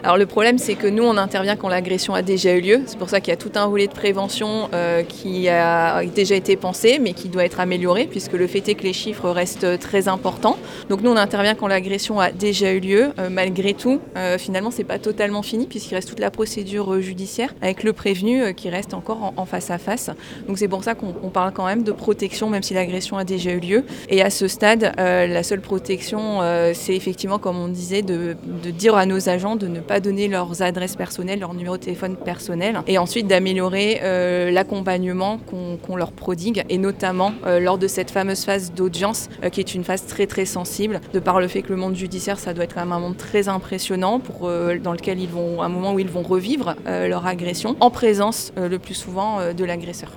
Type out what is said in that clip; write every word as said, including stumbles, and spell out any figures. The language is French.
Alors le problème, c'est que nous, on intervient quand l'agression a déjà eu lieu. C'est pour ça qu'il y a tout un volet de prévention euh, qui a déjà été pensé, mais qui doit être amélioré, puisque le fait est que les chiffres restent très importants. Donc nous, on intervient quand l'agression a déjà eu lieu. Euh, malgré tout, euh, finalement, c'est pas totalement fini, puisqu'il reste toute la procédure euh, judiciaire, avec le prévenu euh, qui reste encore en, en face à face. Donc c'est pour ça qu'on on parle quand même de protection, même si l'agression a déjà eu lieu. Et à ce stade, euh, la seule protection, euh, c'est effectivement, comme on disait, de, de dire à nos agents de ne pas donner leurs adresses personnelles, leur numéro de téléphone personnel, et ensuite d'améliorer euh, l'accompagnement qu'on, qu'on leur prodigue, et notamment euh, lors de cette fameuse phase d'audience, euh, qui est une phase très très sensible, de par le fait que le monde judiciaire, ça doit être quand même un monde très impressionnant, pour, euh, dans lequel ils vont, un moment où ils vont revivre euh, leur agression, en présence euh, le plus souvent euh, de l'agresseur.